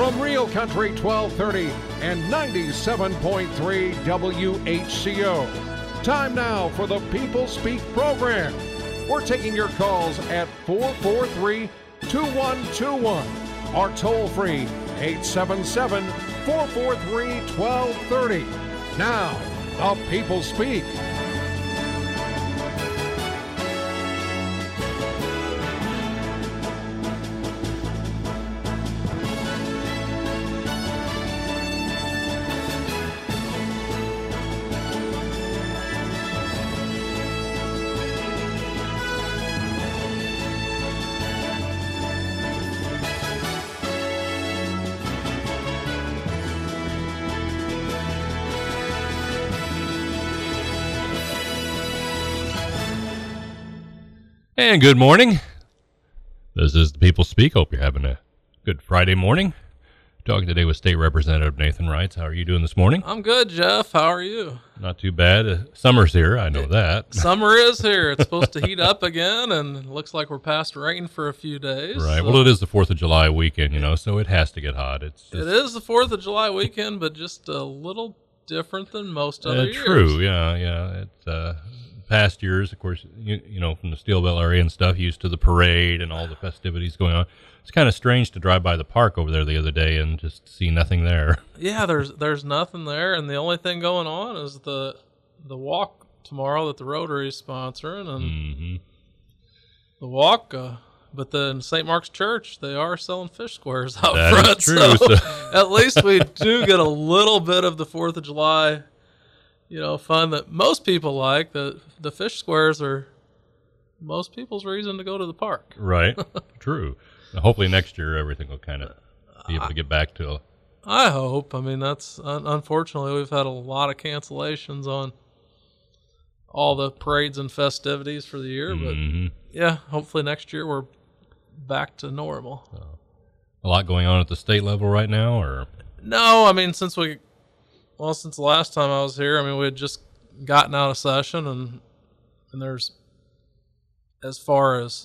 from Real Country 1230 and 97.3 WHCO. Time now for the People Speak program. We're taking your calls at 443-2121 or toll free 877-443-1230. Now, the People Speak. And good morning. This is the People Speak. Hope you're having a good Friday morning. Talking today with State Representative Nathan Reitz. How are you doing this morning? I'm good, Jeff. How are you? Not too bad. Summer's here. I know that. Summer is here. It's supposed to heat up again, and it looks like we're past rain for a few days. Right. So. Well, it is the 4th of July weekend, so it has to get hot. It is the 4th of July weekend, but just a little different than most other years. True. Yeah. It's past years, of course, from the Steel Bell area and stuff, used to the parade and all the festivities going on. It's kind of strange to drive by the park over there the other day and just see nothing there. Yeah, there's nothing there, and the only thing going on is the walk tomorrow that the Rotary is sponsoring, and the walk. But then St. Mark's Church, they are selling fish squares out front. That is true. So at least we do get a little bit of the 4th of July. Fun that most people like. The fish squares are most people's reason to go to the park. Right. True. Hopefully next year everything will kind of be able to get back to. I hope. I mean, that's unfortunately we've had a lot of cancellations on all the parades and festivities for the year. But yeah, hopefully next year we're back to normal. A lot going on at the state level right now, or? No, I mean, since the last time I was here, we had just gotten out of session, and there's, as far as,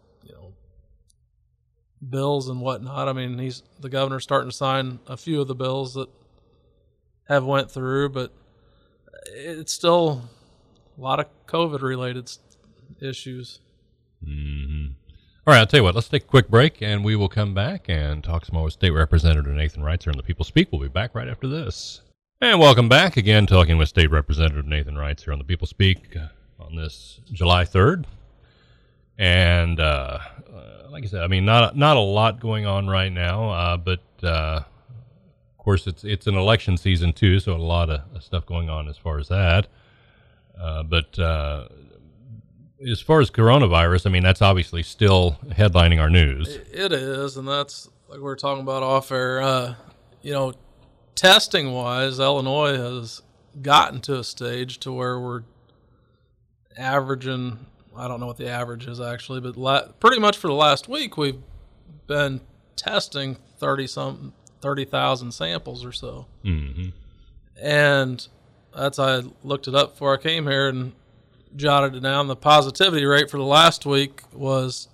bills and whatnot, the governor's starting to sign a few of the bills that have went through, but it's still a lot of COVID-related issues. All right, I'll tell you what, let's take a quick break, and we will come back and talk some more with State Representative Nathan Reitz here on the People Speak. We'll be back right after this. And welcome back again, talking with State Representative Nathan Reitz here on the People Speak on this July 3rd. And like I said, not a lot going on right now, but of course it's an election season too, so a lot of stuff going on as far as that. But as far as coronavirus, that's obviously still headlining our news. It is, and that's like we were talking about off air. Testing-wise, Illinois has gotten to a stage to where we're averaging, I don't know what the average is actually, but pretty much for the last week we've been testing 30,000 samples or so. And I looked it up before I came here and jotted it down. The positivity rate for the last week was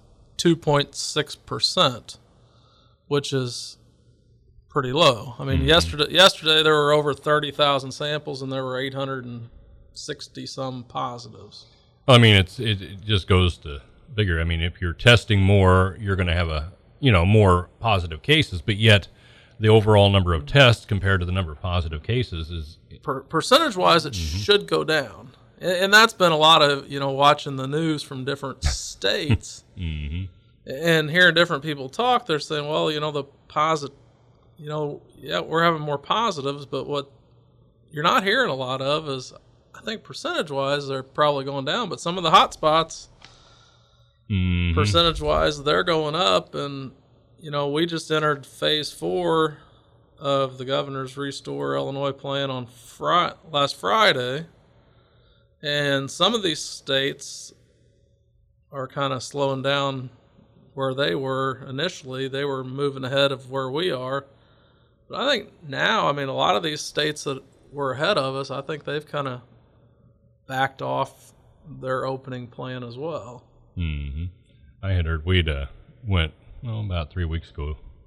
2.6%, which is pretty low. Yesterday there were over 30,000 samples and there were 860 some positives. It just goes to bigger. If you're testing more, you're going to have more positive cases, but yet the overall number of tests compared to the number of positive cases is percentage-wise it should go down. And that's been a lot of, watching the news from different states and hearing different people talk. They're saying, well, the positive, we're having more positives, but what you're not hearing a lot of is, I think percentage-wise, they're probably going down, but some of the hot spots, percentage-wise, they're going up. And, we just entered phase 4 of the governor's Restore Illinois plan on last Friday. And some of these states are kind of slowing down where they were initially. They were moving ahead of where we are. But I think now, a lot of these states that were ahead of us, I think they've kind of backed off their opening plan as well. I had heard we'd went, about 3 weeks ago,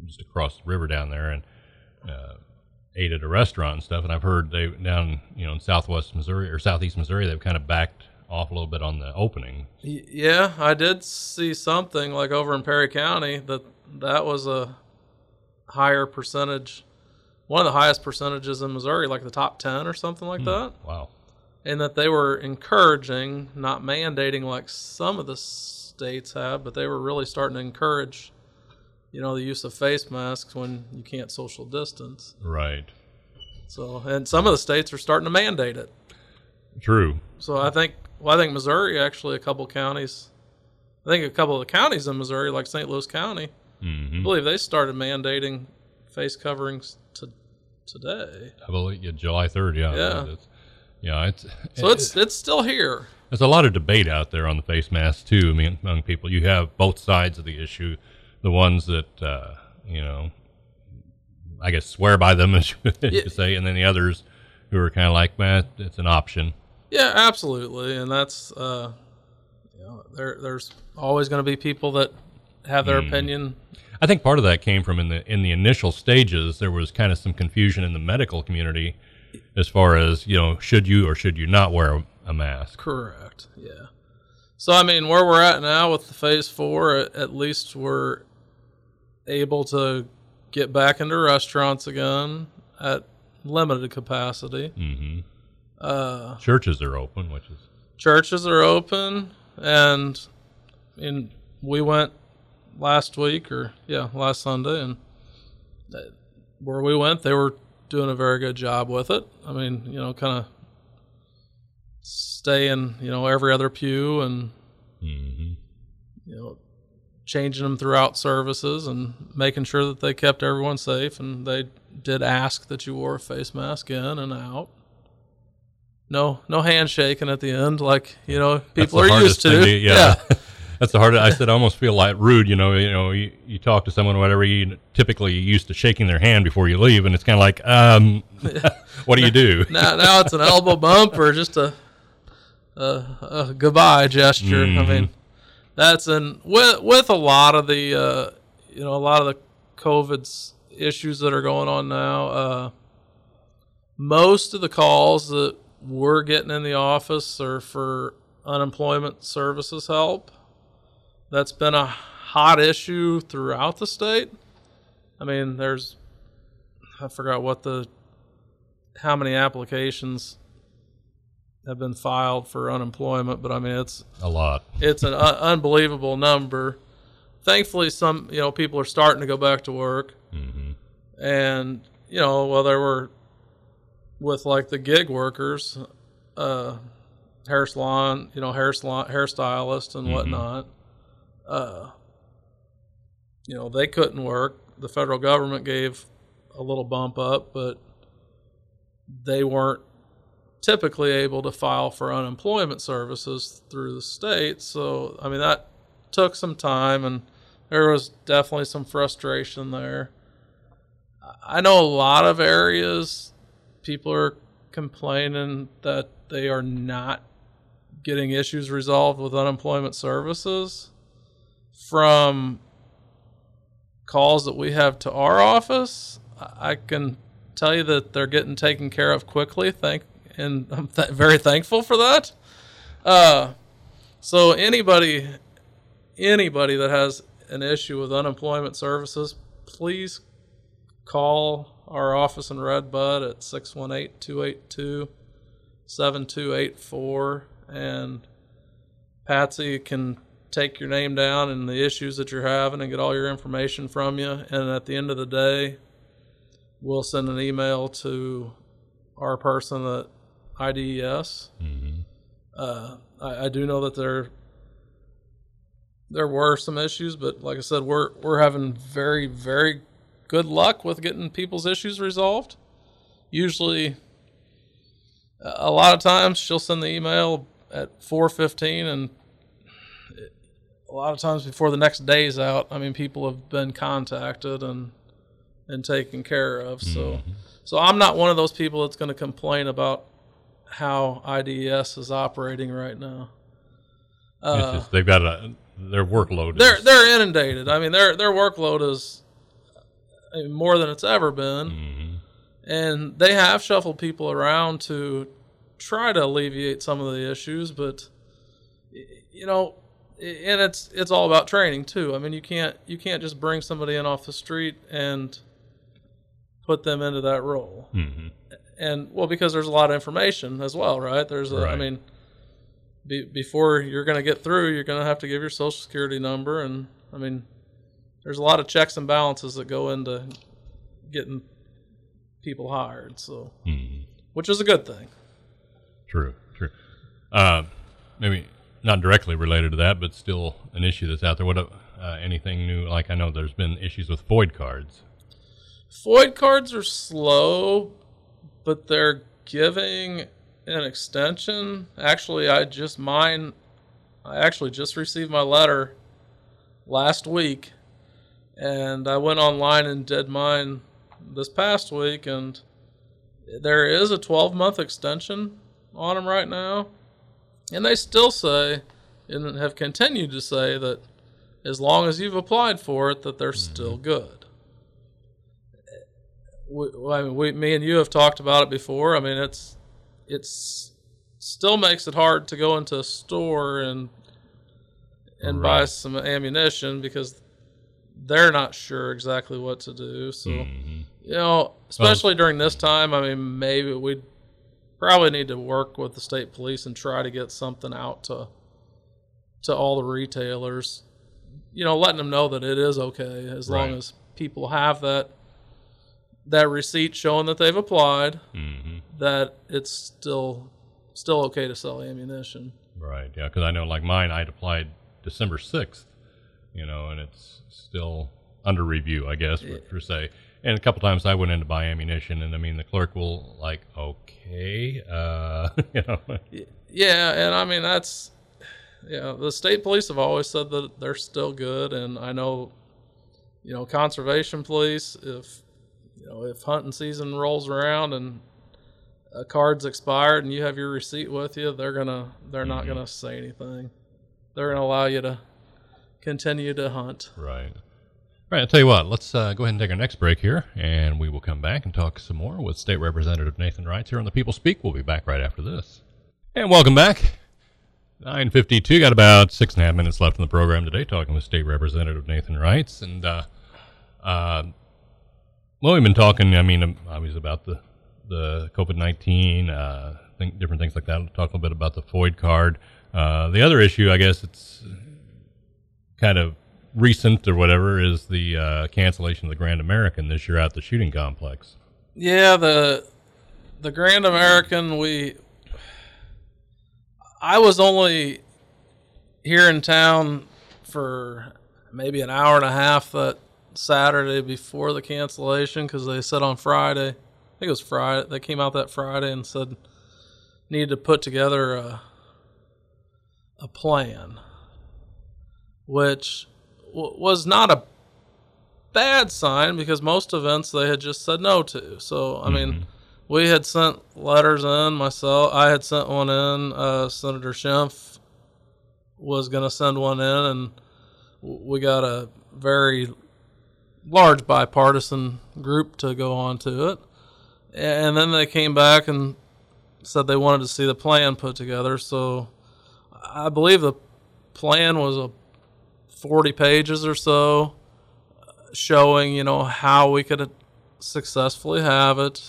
just across the river down there and ate at a restaurant and stuff. And I've heard they down, in southwest Missouri or southeast Missouri, they've kind of backed off a little bit on the opening. Yeah, I did see something like over in Perry County that was a higher percentage, one of the highest percentages in Missouri, like the top 10 or something like that. Wow. And that they were encouraging, not mandating like some of the states have, but they were really starting to encourage, the use of face masks when you can't social distance. Right. So, and some of the states are starting to mandate it. True. So I think Missouri, actually, a couple of the counties in Missouri, like St. Louis County, I believe they started mandating face coverings today. I believe July 3rd. Yeah. It's still here. There's a lot of debate out there on the face mask too. I mean, among people, you have both sides of the issue. The ones that I guess swear by them, as you say, and then the others who are kind of like, man, it's an option. Yeah, absolutely, and that's there's always going to be people that have their opinion. I think part of that came from in the initial stages. There was kind of some confusion in the medical community as far as should you or should you not wear a mask. Correct. Yeah. So I mean, where we're at now with the phase 4, at least we're able to get back into restaurants again at limited capacity. Mm-hmm. Churches are open, churches are open, and we went last Sunday, and where we went, they were doing a very good job with it. I mean, kind of staying, every other pew and, changing them throughout services and making sure that they kept everyone safe. And they did ask that you wore a face mask in and out. No handshaking at the end, like, people are used to. Yeah. That's the hardest. I said, I almost feel like rude, you talk to someone or whatever, you typically used to shaking their hand before you leave. And it's kind of like, what do you do? Now it's an elbow bump or just a goodbye gesture. I mean, that's with a lot of the a lot of the COVID issues that are going on now. Most of the calls that we're getting in the office are for unemployment services help. That's been a hot issue throughout the state. I mean, I forgot how many applications have been filed for unemployment, but I mean, it's a lot. It's an unbelievable number. Thankfully, some, people are starting to go back to work. And, there were, with like the gig workers, hair stylists and whatnot, they couldn't work. The federal government gave a little bump up, but they weren't typically able to file for unemployment services through the state. So, I mean, that took some time, and there was definitely some frustration there. I know a lot of areas, people are complaining that they are not getting issues resolved with unemployment services from calls that we have to our office. I can tell you that they're getting taken care of quickly, and I'm very thankful for that. So anybody that has an issue with unemployment services, please call our office in Red Bud at 618-282-7284, and Patsy can take your name down and the issues that you're having and get all your information from you. And at the end of the day, we'll send an email to our person at IDES. I do know that there were some issues, but like I said, we're having very, very good luck with getting people's issues resolved. Usually, a lot of times she'll send the email at 4:15, and a lot of times before the next day's out, I mean, people have been contacted and taken care of. So I'm not one of those people that's going to complain about how IDES is operating right now. It's just, they've got their workload. They're inundated. I mean, their workload is more than it's ever been. Mm-hmm. And they have shuffled people around to try to alleviate some of the issues, but and it's all about training too. I mean, you can't just bring somebody in off the street and put them into that role. Mm-hmm. And because there's a lot of information as well, right? I mean, before you're going to get through, you're going to have to give your social security number, and I mean, there's a lot of checks and balances that go into getting people hired. So, which is a good thing. True. Maybe not directly related to that, but still an issue that's out there. What anything new? Like, I know there's been issues with FOID cards. FOID cards are slow, but they're giving an extension. Actually, I actually just received my letter last week, and I went online and did mine this past week, and there is a 12-month extension on them right now. And they still say, and have continued to say, that as long as you've applied for it, that they're still good. Me and you have talked about it before. I mean, it's still makes it hard to go into a store and buy some ammunition because they're not sure exactly what to do. So, especially during this time, I mean, maybe we'd probably need to work with the state police and try to get something out to all the retailers, letting them know that it is okay as long as people have that receipt showing that they've applied, that it's still okay to sell ammunition. Right, yeah, because I know, like mine, I'd applied December 6th, and it's still under review, I guess, per se. And a couple times I went in to buy ammunition, and I mean, the clerk will okay, Yeah, and I mean, the state police have always said that they're still good, and I know, conservation police, if hunting season rolls around and a card's expired and you have your receipt with you, they're not gonna say anything. They're gonna allow you to continue to hunt. Right. All right, I'll tell you what, let's go ahead and take our next break here, and we will come back and talk some more with State Representative Nathan Reitz here on The People Speak. We'll be back right after this. And welcome back. 9:52, got about 6.5 minutes left in the program today, talking with State Representative Nathan Reitz. And, we've been talking, I mean, obviously about the COVID-19, different things like that. We'll talk a little bit about the FOID card. The other issue, I guess it's kind of recent or whatever, is the cancellation of the Grand American this year at the shooting complex. Yeah, the Grand American, I was only here in town for maybe an hour and a half that Saturday before the cancellation, because they said on Friday, I think it was Friday, they came out that Friday and said needed to put together a plan, which was not a bad sign because most events they had just said no to. So, I mean, we had sent letters in, I had sent one in, Senator Schimpf was going to send one in, and we got a very large bipartisan group to go on to it. And then they came back and said they wanted to see the plan put together. So I believe the plan was 40 pages or so, showing, how we could successfully have it,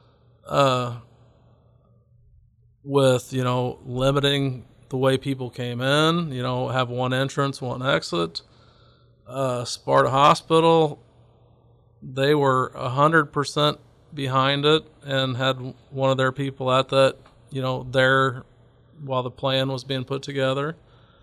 with, limiting the way people came in, have one entrance, one exit. Sparta Hospital, they were 100% behind it and had one of their people at that, there while the plan was being put together.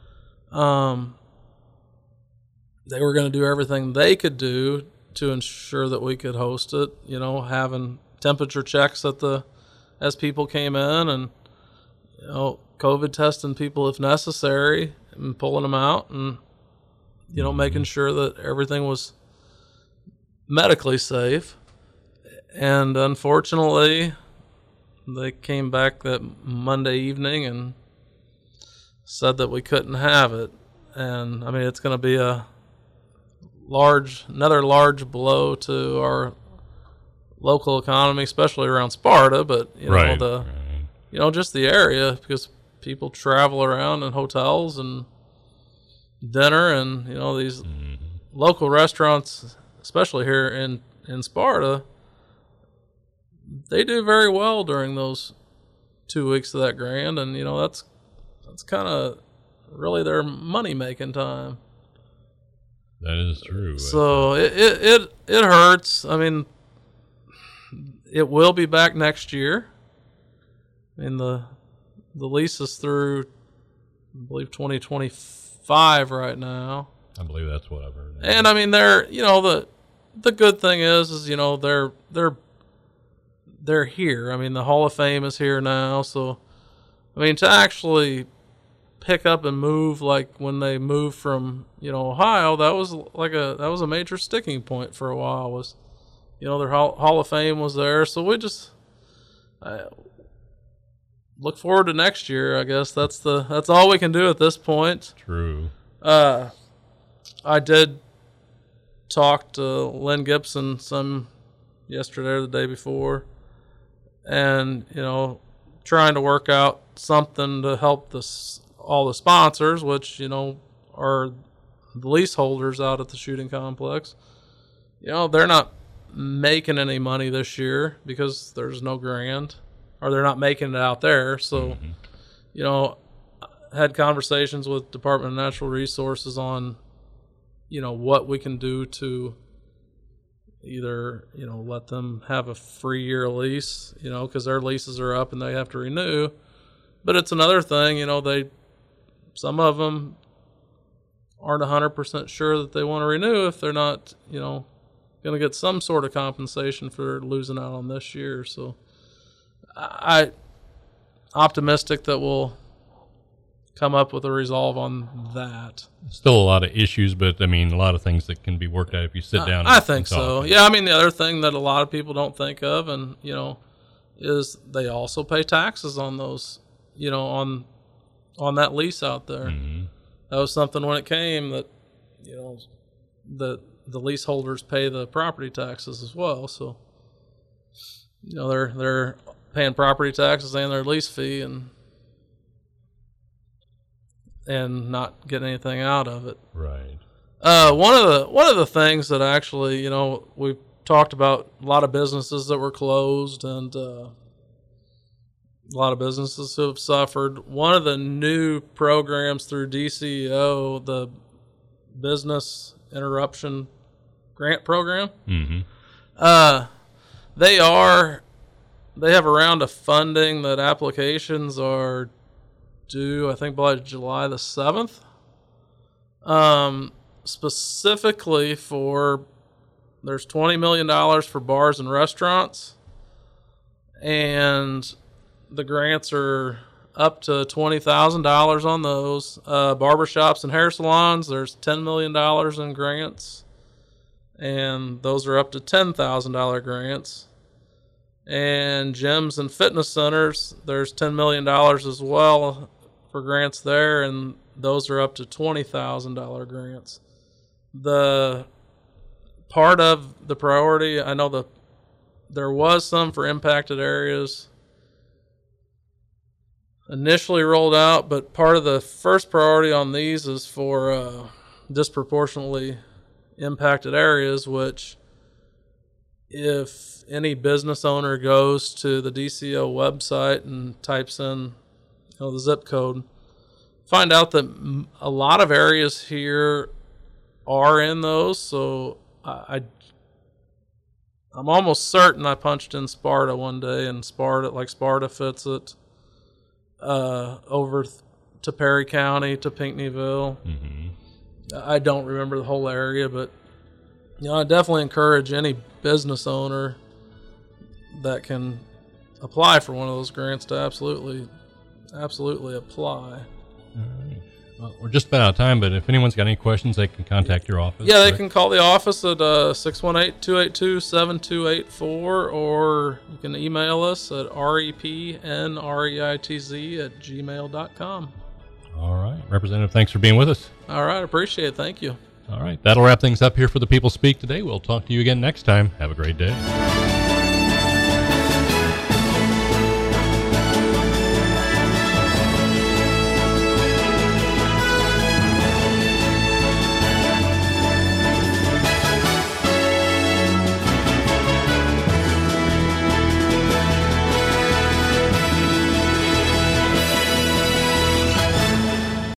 They were going to do everything they could do to ensure that we could host it, having temperature checks as people came in, and, COVID testing people if necessary and pulling them out, and, making sure that everything was medically safe. And unfortunately, they came back that Monday evening and said that we couldn't have it. And I mean, it's going to be a another large blow to our local economy, especially around Sparta, but just the area, because people travel around in hotels and dinner, and these local restaurants, especially here in Sparta, they do very well during those 2 weeks of that grand, and that's kind of really their money making time. That is true. So it hurts. I mean, it will be back next year. I mean, the lease is through, I believe, 2025 right now. I believe that's what I've heard. And I mean, they're the good thing is they're here. I mean, the Hall of Fame is here now, so I mean, to actually pick up and move like when they moved from Ohio, that was a major sticking point for a while. Was their Hall of Fame was there, so we just look forward to next year. I guess that's all we can do at this point. True. I did talk to Lynn Gibson some yesterday or the day before, and trying to work out something to help all the sponsors, which are the leaseholders out at the shooting complex. They're not making any money this year because there's no grant, or they're not making it out there. So, had conversations with Department of Natural Resources on, what we can do to either, let them have a free year lease, because their leases are up and they have to renew. But it's another thing, some of them aren't 100% sure that they want to renew if they're not, going to get some sort of compensation for losing out on this year. So I'm optimistic that we'll come up with a resolve on that. Still a lot of issues, but I mean, a lot of things that can be worked out if you sit down. I think so. Yeah, I mean, the other thing that a lot of people don't think of, and is they also pay taxes on those, on that lease out there. Mm-hmm. That was something when it came that, the leaseholders pay the property taxes as well. So, they're paying property taxes and their lease fee and not getting anything out of it. Right. One of the things that actually, we've talked about a lot of businesses that were closed and a lot of businesses who have suffered. One of the new programs through DCEO, the Business Interruption Grant Program, they have a round of funding that applications are due, I think, by July the 7th. Specifically there's $20 million for bars and restaurants, and the grants are up to $20,000 on those. Barbershops and hair salons, there's $10 million in grants, and those are up to $10,000 grants. And gyms and fitness centers, there's $10 million as well for grants there, and those are up to $20,000 grants. The part of the priority, I know there was some for impacted areas initially rolled out, but part of the first priority on these is for disproportionately impacted areas, which if any business owner goes to the DCO website and types in the zip code, find out that a lot of areas here are in those. So I'm almost certain I punched in Sparta one day, and Sparta fits it over to Perry County, to Pinckneyville. Mm-hmm. I don't remember the whole area, but I definitely encourage any business owner that can apply for one of those grants to absolutely apply. All right. Well, we're just about out of time, but if anyone's got any questions, they can contact your office. Yeah, they can call the office at 618-282-7284, or you can email us at repnreitz@gmail.com. All right. Representative, thanks for being with us. All right. Appreciate it. Thank you. All right, that'll wrap things up here for the People Speak today. We'll talk to you again next time. Have a great day.